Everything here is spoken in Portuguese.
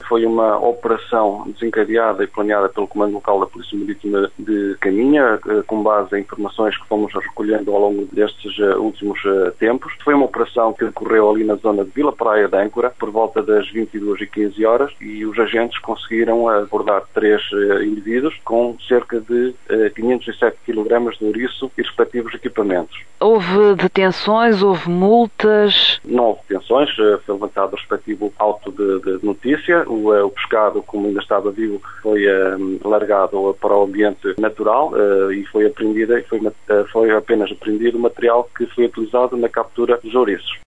Foi uma operação desencadeada e planeada pelo Comando Local da Polícia Marítima de Caminha, com base em informações que fomos recolhendo ao longo destes últimos tempos. Foi uma operação que decorreu ali na zona de Vila Praia de Âncora, por volta das 22h15, e os agentes conseguiram abordar 3 indivíduos com cerca de 507 kg de ouriço e respectivos equipamentos. Houve detenções, houve multas? Não houve detenções, foi levantado o respectivo auto de notícia. O pescado, como ainda estava vivo, foi largado para o ambiente natural e foi apreendido, foi apenas apreendido o material que foi utilizado na captura dos ouriços.